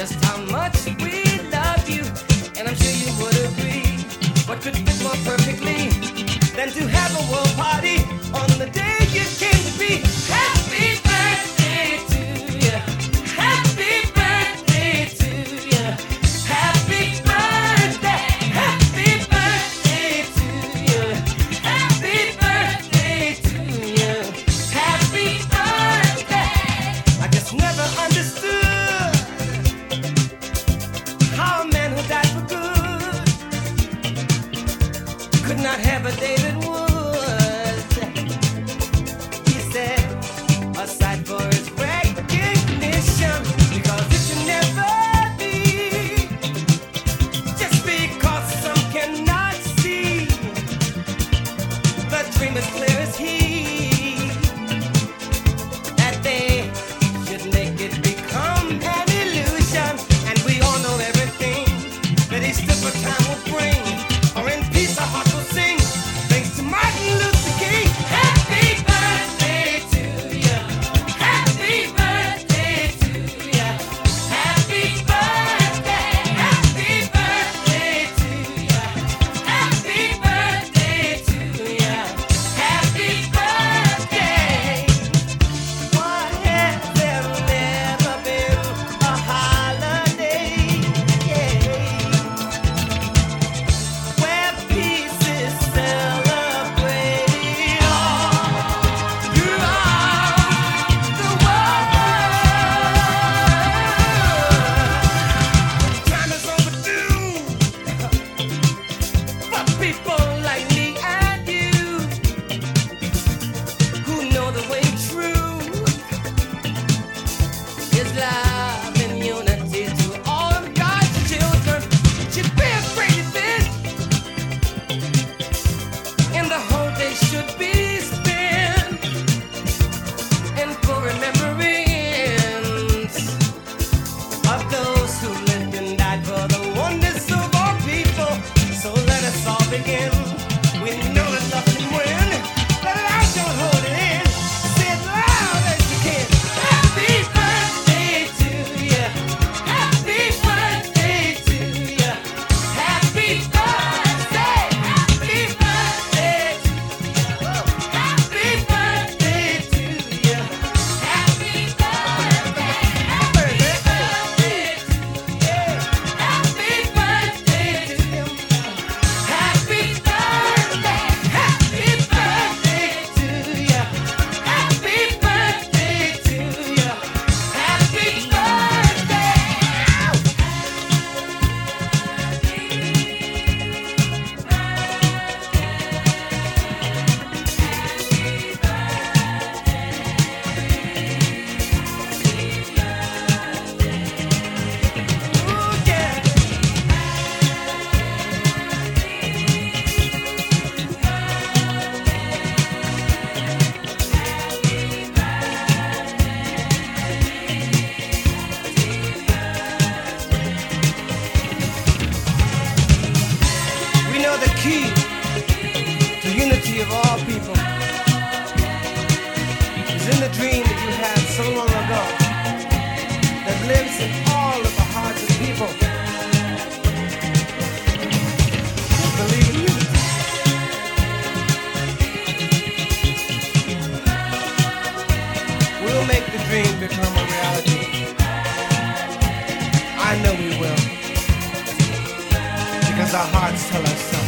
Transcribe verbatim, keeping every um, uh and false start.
just how much we love you, and I'm sure you would agree. What could fit more perfectly than to have a world party on the day you came to be? Happy birthday to you. Happy birthday to you. Happy birthday. Happy birthday to you. Happy birthday to you. Happy birthday. I just never understood how a man who died for good could not have a David Wood. He said, aside for his recognition, because it should never be, just because some cannot see, the dream is clear as he, that they should make it become an illusion. And we all know everything that he stood for time will bring, or in peace our hearts will sing. Thanks to Martin Luther King. Happy birthday to you. Happy birthday to you. Happy birthday. Happy birthday to you. Happy birthday to you. Happy birthday. Why has there never been a holiday? Yeah. Where peace is celebrated all throughout the world. Time is overdue for people like me and you, who know the way true is love and unity to all of God's children. Should be afraid of this, and the whole day should be spent in full remembrance of those who lived and died for the oneness of all people. So let us all begin. We know that love can win. Let it out, don't hold it in. Say it loud as you can. Happy birthday to you. Happy birthday to you. Happy birthday. Happy birthday to you. Happy birthday to you. Happy birthday. Happy birthday to you. Happy birthday to you. Happy birthday. Happy birthday to you. Happy birthday to you. Happy birthday. Ooh, yeah. We know the key to unity of all people is in the dream that you had so long ago that lives in all of the hearts of people who believe in unity. We'll make the dream become a reality. I know we will, because our hearts tell us so.